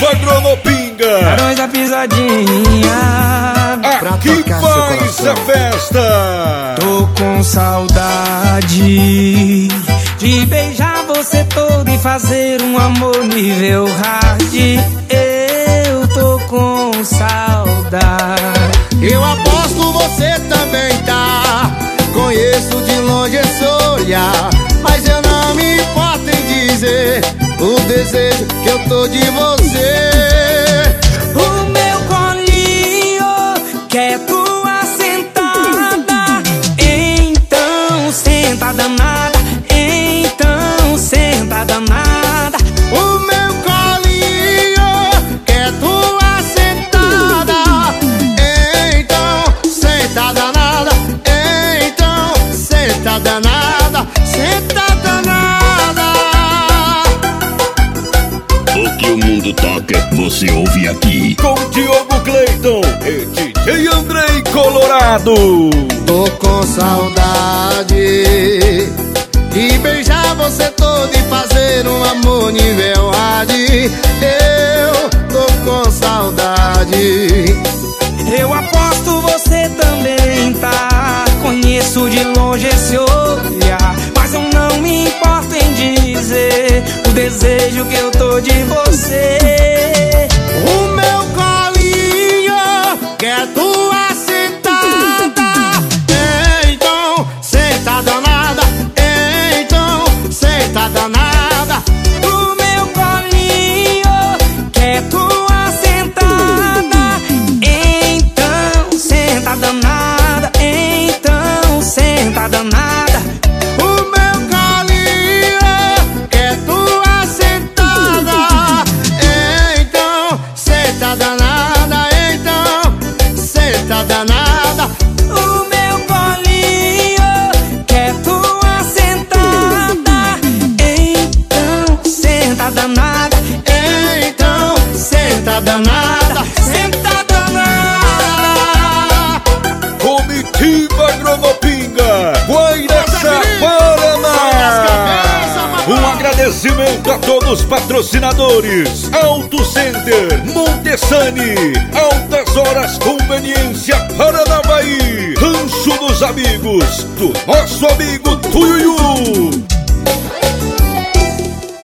Agronopinga. Barões da Pisadinha. Aqui faz a festa. Tô com saudade de beijar você todo e fazer um amor nível hard. Eu tô com saudade. Eu aposto você também tá. Conheço de longe esse olhar, mas eu não me importo em dizer o desejo que eu tô de você. O meu colinho quer tua sentada. Então senta danada. Então senta danada. O meu colinho quer tua sentada. Então senta danada. Então senta danada. Senta danada. O que o mundo toca, você ouve aqui. Com Diogo Cleiton e DJ Andrei Colorado. Tô com saudade de beijar você todo e fazer um amor nível hard. Eu tô com saudade. Eu aposto você também tá. Conheço de longe esse olhar, mas eu não me importo em dizer o desejo que eu tô de você. O meu colinho quer tua sentada. Então senta danada. Então senta danada. O meu colinho quer tua sentada. Então senta danada. Então senta danada. O meu colinho quer tua sentada. Então senta danada. Então senta danada. O meu colinho quer tua sentada. Então senta danada. Então senta danada. Senta danada. Comitiva Agronopinga, Guairaçá, Paraná. Um agradecimento a todos os patrocinadores: Auto Center, Montesani, Altas Horas Conveniência, Paranavaí, Rancho dos Amigos, do nosso amigo Tuiuiu.